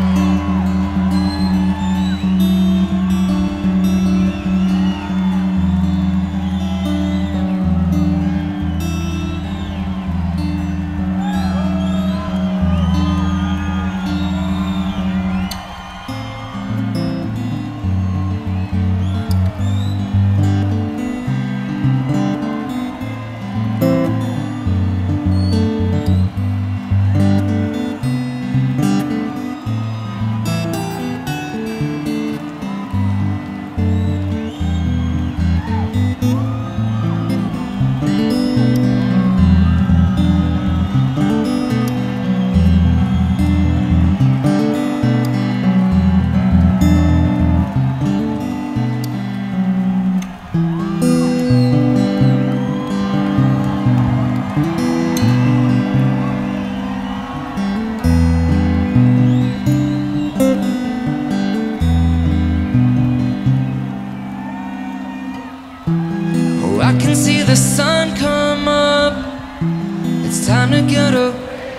I can see the sun come up. It's time to get up.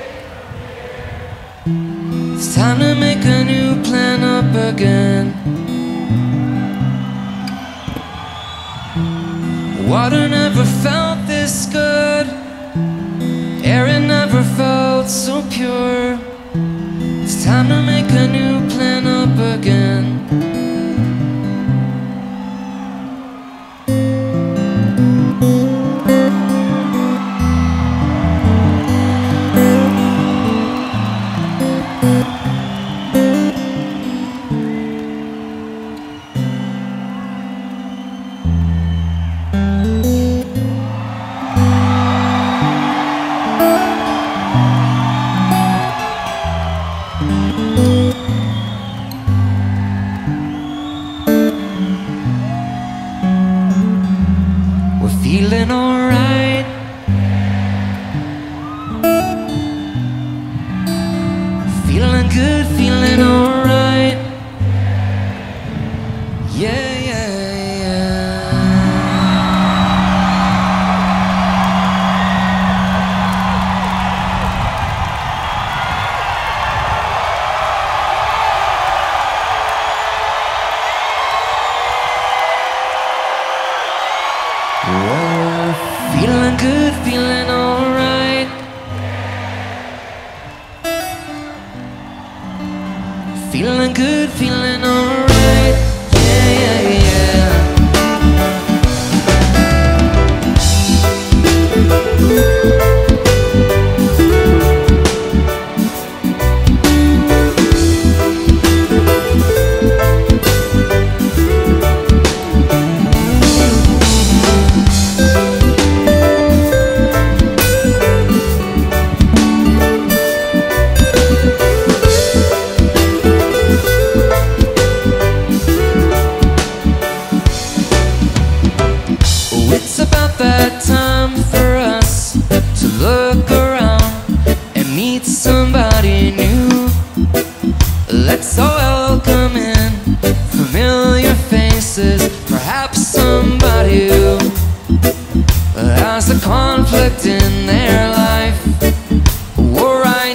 It's time to make a new plan up again. Water never felt this good. Air it never felt so pure. It's time to make a new plan up again. Feeling alright. Feeling good, feeling alright. Yeah, yeah, yeah. Whoa, feeling good, feeling alright. Feeling good, feeling alright. Yeah, yeah, yeah. It's about that time for us to look around and meet somebody new. Let's all welcome in familiar faces, perhaps somebody who has a conflict in their life. Alright,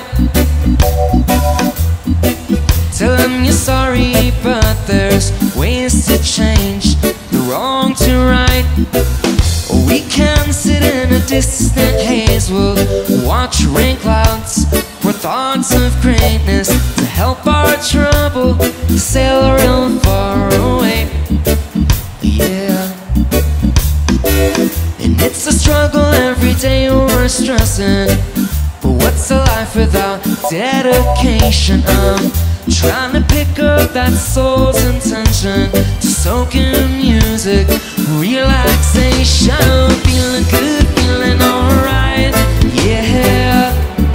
tell them you're sorry, but there's ways to change the wrong to right. We can sit in a distant haze, we'll watch rain clouds, pour thoughts of greatness to help our trouble sail real far away. Yeah. And it's a struggle every day we're stressing, but what's a life without dedication? I'm trying to pick up that soul's intention to soak in music, relaxation. Feeling good, feeling alright, yeah.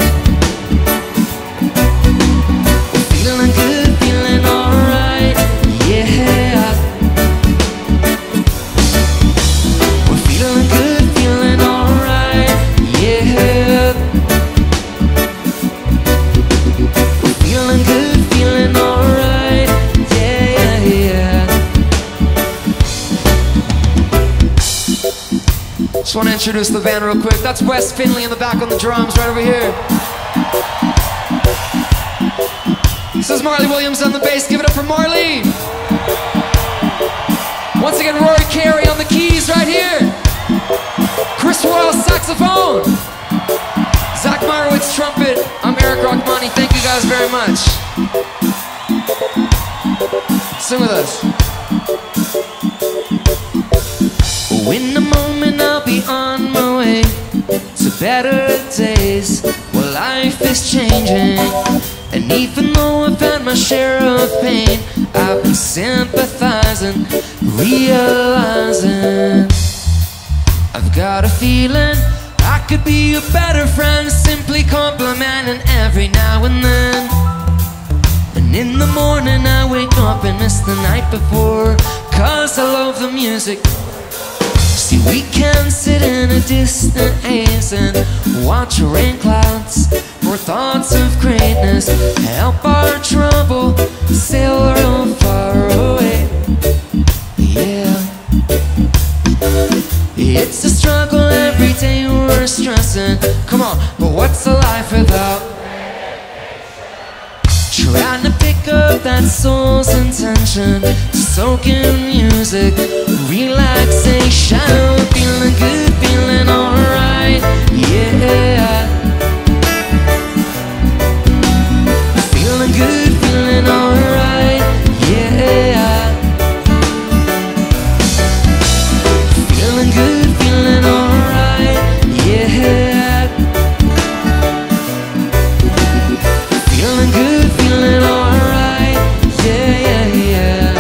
Feeling good, feeling alright, yeah. We're feeling good, feeling alright, yeah. We're feeling good, feeling alright, yeah, yeah. Just want to introduce the band real quick. That's Wes Finley in the back on the drums, right over here. This This is Marley Williams on the bass. Give it up for Marley. Once again, Rory Carey on the keys right here. Chris Royal saxophone. Zach Meyerowitz trumpet. I'm Eric Rachmani. Thank you guys very much. Sing with us. Oh, in a moment I'll be on my way to better days. Well, life is changing, and even though I've had my share of pain, I've been sympathizing, realizing I've got a feeling I could be a better friend, simply complimenting every now and then. And in the morning I wake up and miss the night before, 'cause I love the music. See, we can sit in a distant haze and watch rain clouds for thoughts of greatness. Help our trouble sail real far away. Yeah, it's a struggle every day, we're stressing. Come on, but what's a life without? Trying to pick up that soul's intention to soak in music, relaxation, feeling good, feeling alright, yeah. Feeling good, feeling alright, yeah. Feeling good, feeling alright, yeah. Feeling good, feeling alright, yeah, yeah, yeah.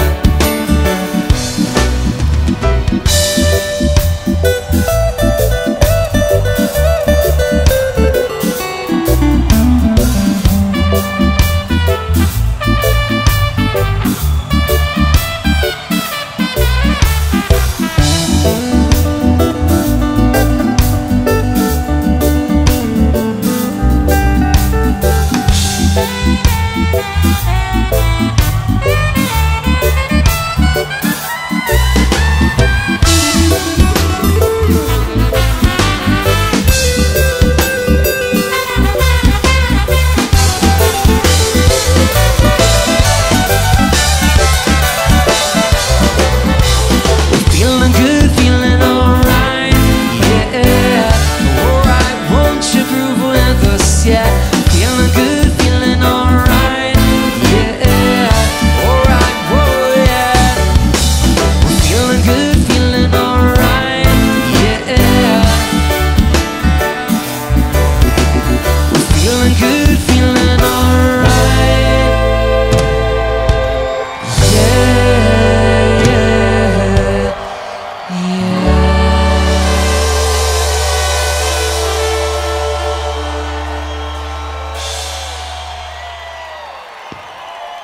Feeling good, feeling alright, yeah. Alright, won't you groove with us, yeah.